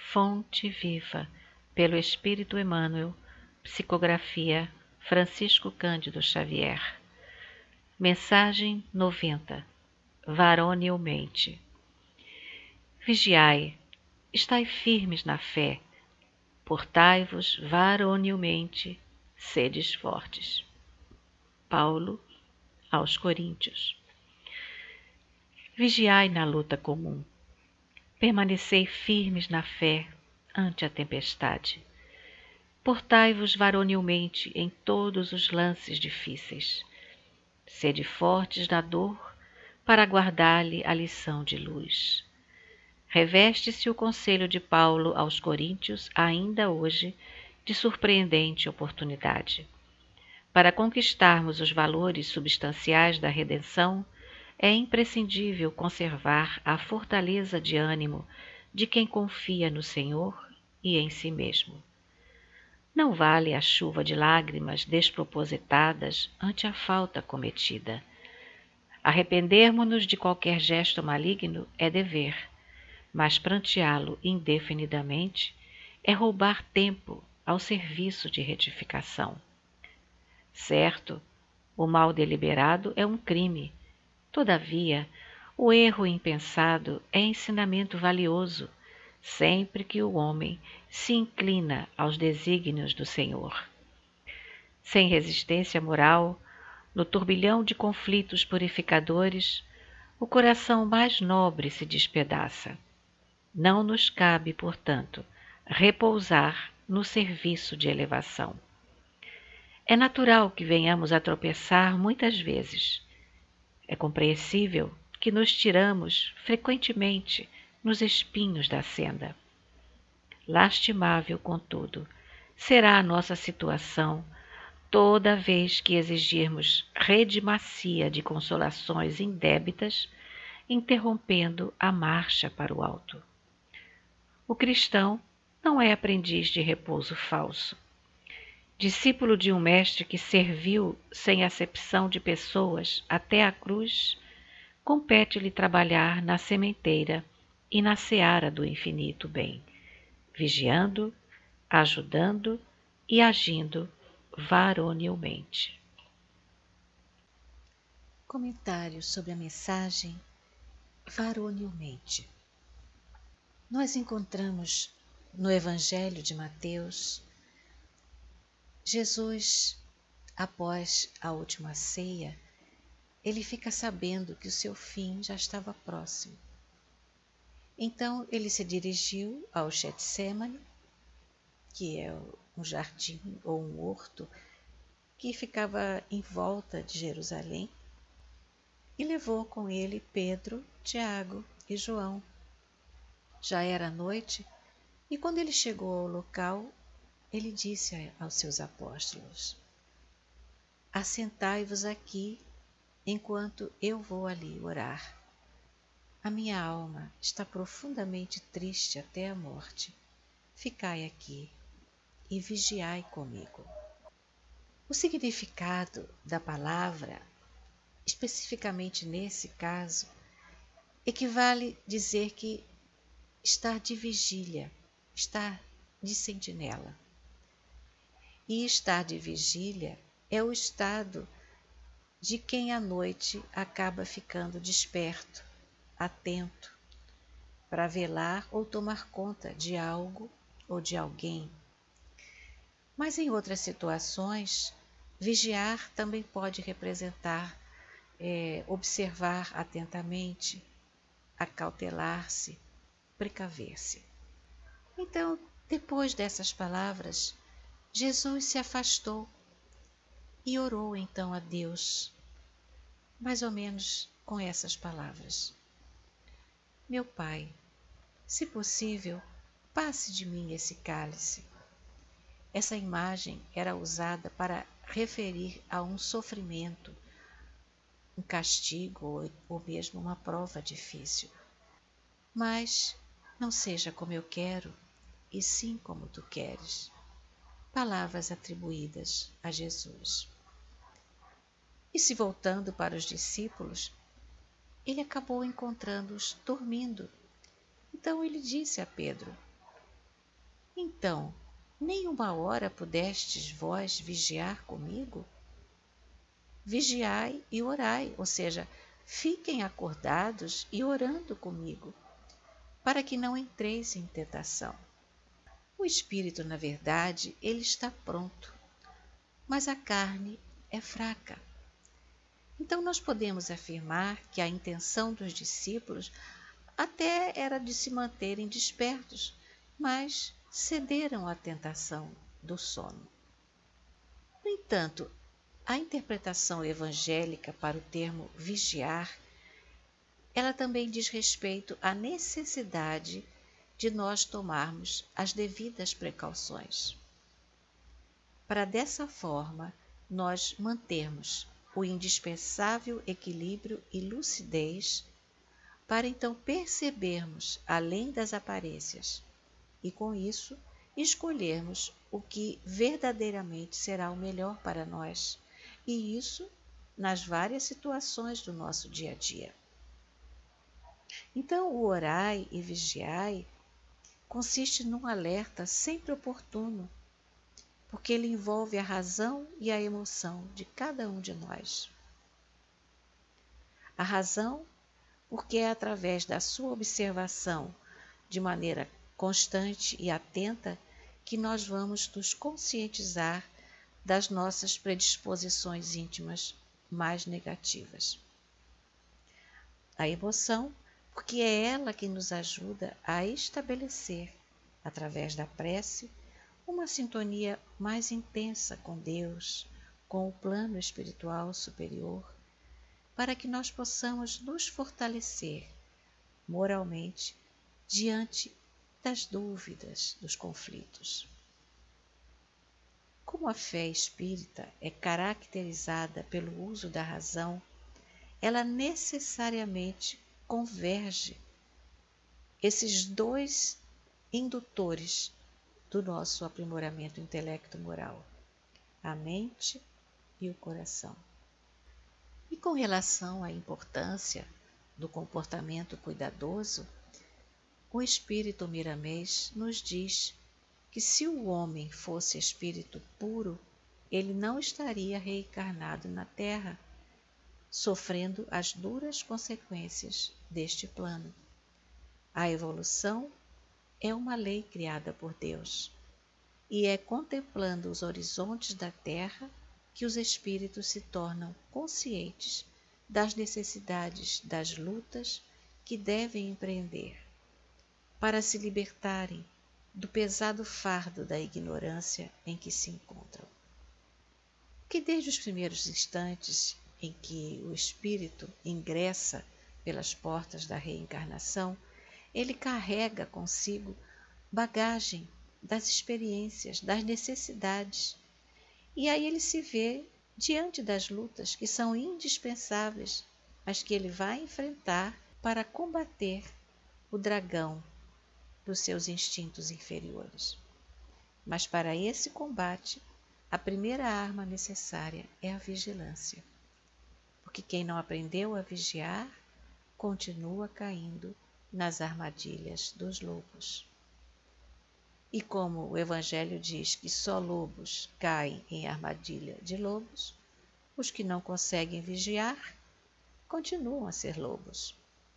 Fonte Viva, pelo Espírito Emmanuel, psicografia Francisco Cândido Xavier. Mensagem 90. Varonilmente. Vigiai, estai firmes na fé, portai-vos varonilmente, sedes fortes. Paulo aos Coríntios. Vigiai na luta comum. Permanecei firmes na fé ante a tempestade. Portai-vos varonilmente em todos os lances difíceis. Sede fortes na dor para guardar-lhe a lição de luz. Reveste-se o conselho de Paulo aos Coríntios ainda hoje de surpreendente oportunidade. Para conquistarmos os valores substanciais da redenção, é imprescindível conservar a fortaleza de ânimo de quem confia no Senhor e em si mesmo. Não vale a chuva de lágrimas despropositadas ante a falta cometida. Arrependermo-nos de qualquer gesto maligno é dever, mas pranteá-lo indefinidamente é roubar tempo ao serviço de retificação. Certo, o mal deliberado é um crime. Todavia, o erro impensado é ensinamento valioso, sempre que o homem se inclina aos desígnios do Senhor. Sem resistência moral, no turbilhão de conflitos purificadores, o coração mais nobre se despedaça. Não nos cabe, portanto, repousar no serviço de elevação. É natural que venhamos a tropeçar muitas vezes. É compreensível que nos tiramos frequentemente nos espinhos da senda. Lastimável, contudo, será a nossa situação toda vez que exigirmos rede macia de consolações indébitas, interrompendo a marcha para o alto. O cristão não é aprendiz de repouso falso. Discípulo de um mestre que serviu sem acepção de pessoas até a cruz, compete-lhe trabalhar na sementeira e na seara do infinito bem, vigiando, ajudando e agindo varonilmente. Comentário sobre a mensagem varonilmente. Nós encontramos no Evangelho de Mateus Jesus, após a última ceia, ele fica sabendo que o seu fim já estava próximo. Então ele se dirigiu ao Getsêmani, que é um jardim ou um horto que ficava em volta de Jerusalém, e levou com ele Pedro, Tiago e João. Já era noite, e quando ele chegou ao local, ele disse aos seus apóstolos: assentai-vos aqui enquanto eu vou ali orar. A minha alma está profundamente triste até a morte. Ficai aqui e vigiai comigo. O significado da palavra, especificamente nesse caso, equivale dizer que estar de vigília, estar de sentinela. E estar de vigília é o estado de quem à noite acaba ficando desperto, atento, para velar ou tomar conta de algo ou de alguém. Mas em outras situações, vigiar também pode representar observar atentamente, acautelar-se, precaver-se. Então, depois dessas palavras, Jesus se afastou e orou então a Deus, mais ou menos com essas palavras: meu Pai, se possível, passe de mim esse cálice. Essa imagem era usada para referir a um sofrimento, um castigo ou mesmo uma prova difícil. Mas não seja como eu quero, e sim como tu queres. Palavras atribuídas a Jesus. E se voltando para os discípulos, ele acabou encontrando-os dormindo. Então ele disse a Pedro: Então, nem uma hora pudestes vós vigiar comigo? Vigiai e orai, ou seja, fiquem acordados e orando comigo, para que não entreis em tentação. O espírito, na verdade, ele está pronto, mas a carne é fraca. Então, nós podemos afirmar que a intenção dos discípulos até era de se manterem despertos, mas cederam à tentação do sono. No entanto, a interpretação evangélica para o termo vigiar, ela também diz respeito à necessidade de nós tomarmos as devidas precauções, para dessa forma nós mantermos o indispensável equilíbrio e lucidez, para então percebermos além das aparências e, com isso, escolhermos o que verdadeiramente será o melhor para nós, e isso nas várias situações do nosso dia a dia. Então, o orai e vigiai consiste num alerta sempre oportuno, porque ele envolve a razão e a emoção de cada um de nós. A razão, porque é através da sua observação de maneira constante e atenta que nós vamos nos conscientizar das nossas predisposições íntimas mais negativas. A emoção, porque é ela que nos ajuda a estabelecer, através da prece, uma sintonia mais intensa com Deus, com o plano espiritual superior, para que nós possamos nos fortalecer moralmente diante das dúvidas, dos conflitos. Como a fé espírita é caracterizada pelo uso da razão, ela necessariamente converge esses dois indutores do nosso aprimoramento intelecto-moral, a mente e o coração. E com relação à importância do comportamento cuidadoso, o espírito Miramês nos diz que se o homem fosse espírito puro, ele não estaria reencarnado na Terra, sofrendo as duras consequências deste plano. A evolução é uma lei criada por Deus, e é contemplando os horizontes da Terra que os espíritos se tornam conscientes das necessidades das lutas que devem empreender, para se libertarem do pesado fardo da ignorância em que se encontram. Que desde os primeiros instantes em que o espírito ingressa pelas portas da reencarnação, ele carrega consigo bagagem das experiências, das necessidades, e aí ele se vê diante das lutas que são indispensáveis, mas que ele vai enfrentar para combater o dragão dos seus instintos inferiores. Mas para esse combate, a primeira arma necessária é a vigilância, porque quem não aprendeu a vigiar continua caindo nas armadilhas dos lobos. E como o Evangelho diz que só lobos caem em armadilha de lobos, os que não conseguem vigiar continuam a ser lobos.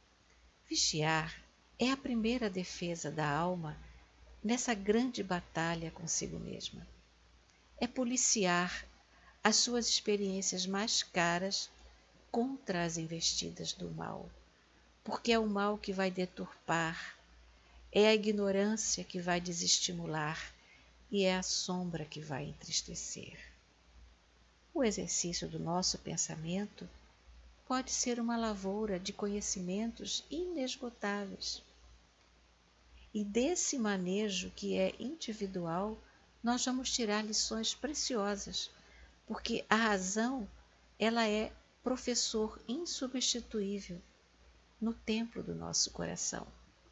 Vigiar é a primeira defesa da alma nessa grande batalha consigo mesma. É policiar as suas experiências mais caras contra as investidas do mal, porque é o mal que vai deturpar, é a ignorância que vai desestimular e é a sombra que vai entristecer. O exercício do nosso pensamento pode ser uma lavoura de conhecimentos inesgotáveis. E desse manejo que é individual, nós vamos tirar lições preciosas, porque a razão, ela é professor insubstituível no templo do nosso coração.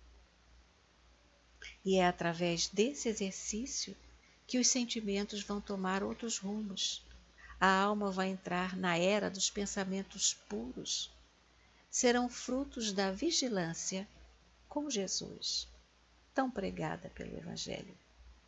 E é através desse exercício que os sentimentos vão tomar outros rumos. A alma vai entrar na era dos pensamentos puros. Serão frutos da vigilância com Jesus, tão pregada pelo Evangelho.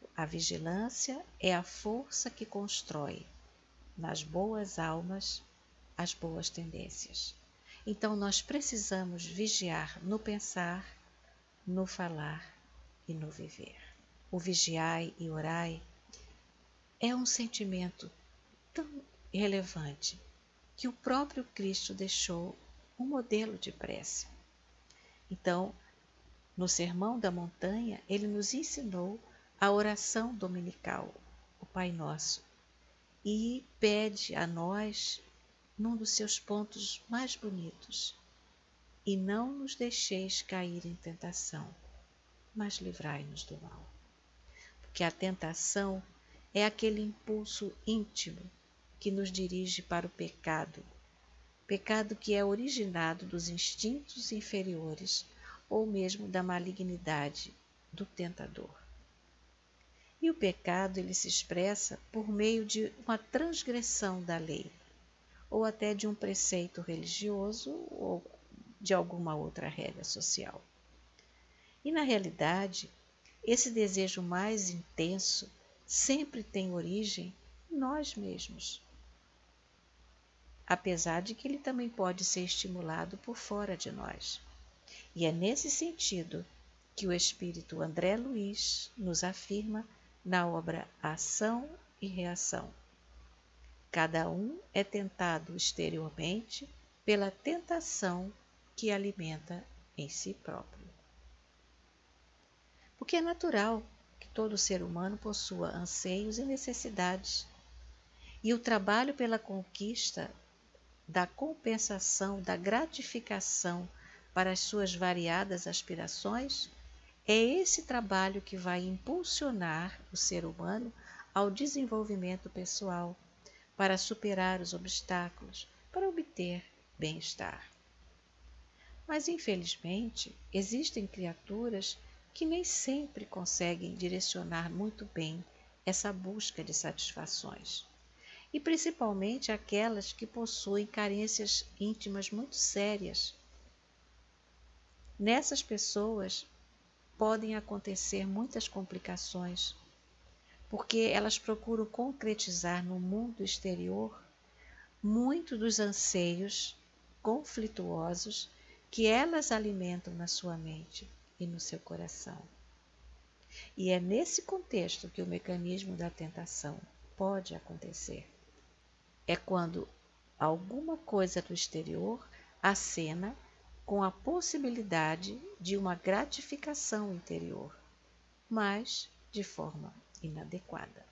A vigilância é a força que constrói nas boas almas as boas tendências. Então nós precisamos vigiar no pensar, no falar e no viver. O vigiai e orai é um sentimento tão relevante que o próprio Cristo deixou um modelo de prece. Então, no Sermão da Montanha, ele nos ensinou a oração dominical, o Pai Nosso, e pede a nós, num dos seus pontos mais bonitos, e não nos deixeis cair em tentação, mas livrai-nos do mal. Porque a tentação é aquele impulso íntimo que nos dirige para o pecado que é originado dos instintos inferiores ou mesmo da malignidade do tentador. E o pecado ele se expressa por meio de uma transgressão da lei, ou até de um preceito religioso ou de alguma outra regra social. E na realidade, esse desejo mais intenso sempre tem origem em nós mesmos, apesar de que ele também pode ser estimulado por fora de nós. E é nesse sentido que o espírito André Luiz nos afirma na obra Ação e Reação. Cada um é tentado exteriormente pela tentação que alimenta em si próprio. Porque é natural que todo ser humano possua anseios e necessidades, e o trabalho pela conquista da compensação, da gratificação para as suas variadas aspirações, é esse trabalho que vai impulsionar o ser humano ao desenvolvimento pessoal, para superar os obstáculos, para obter bem-estar. Mas, infelizmente, existem criaturas que nem sempre conseguem direcionar muito bem essa busca de satisfações. E principalmente aquelas que possuem carências íntimas muito sérias. Nessas pessoas podem acontecer muitas complicações, porque elas procuram concretizar no mundo exterior muito dos anseios conflituosos que elas alimentam na sua mente e no seu coração. E é nesse contexto que o mecanismo da tentação pode acontecer. É quando alguma coisa do exterior acena com a possibilidade de uma gratificação interior, mas de forma inadequada.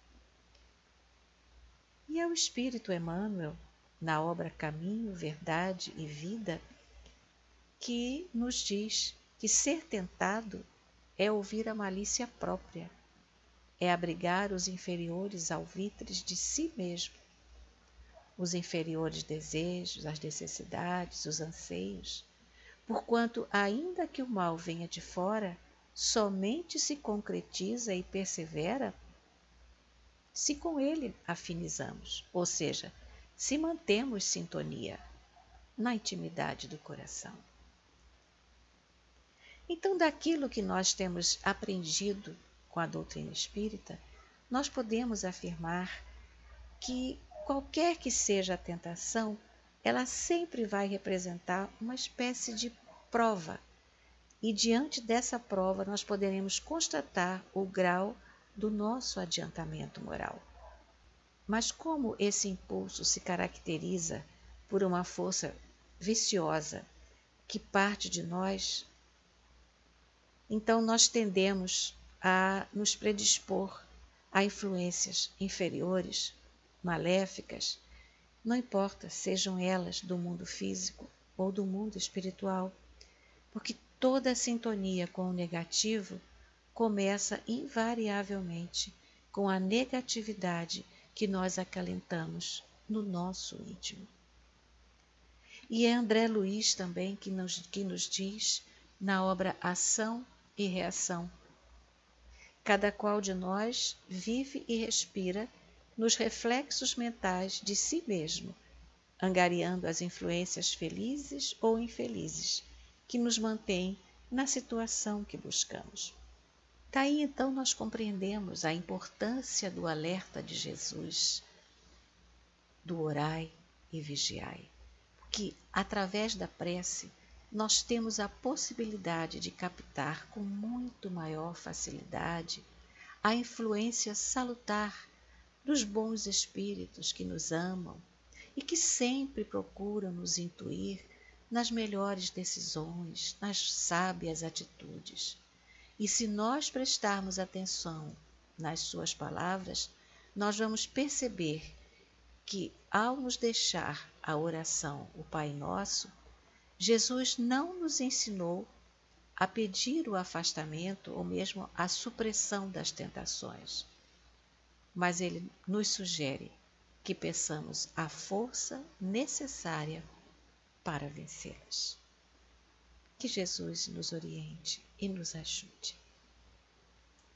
E é o Espírito Emmanuel, na obra Caminho, Verdade e Vida, que nos diz que ser tentado é ouvir a malícia própria, é abrigar os inferiores alvitres de si mesmo, os inferiores desejos, as necessidades, os anseios, porquanto, ainda que o mal venha de fora, somente se concretiza e persevera se com ele afinizamos, ou seja, se mantemos sintonia na intimidade do coração. Então, daquilo que nós temos aprendido com a doutrina espírita, nós podemos afirmar que qualquer que seja a tentação, ela sempre vai representar uma espécie de prova. E diante dessa prova nós poderemos constatar o grau do nosso adiantamento moral. Mas como esse impulso se caracteriza por uma força viciosa que parte de nós, então nós tendemos a nos predispor a influências inferiores, maléficas, não importa sejam elas do mundo físico ou do mundo espiritual, porque toda sintonia com o negativo começa invariavelmente com a negatividade que nós acalentamos no nosso íntimo. E é André Luiz também que nos diz na obra Ação e Reação: cada qual de nós vive e respira nos reflexos mentais de si mesmo, angariando as influências felizes ou infelizes que nos mantêm na situação que buscamos. Daí então nós compreendemos a importância do alerta de Jesus, do orai e vigiai, que através da prece nós temos a possibilidade de captar com muito maior facilidade a influência salutar dos bons espíritos que nos amam e que sempre procuram nos intuir nas melhores decisões, nas sábias atitudes. E se nós prestarmos atenção nas suas palavras, nós vamos perceber que, ao nos deixar a oração, o Pai Nosso, Jesus não nos ensinou a pedir o afastamento ou mesmo a supressão das tentações, mas Ele nos sugere que peçamos a força necessária para vencê-las. Que Jesus nos oriente e nos ajude.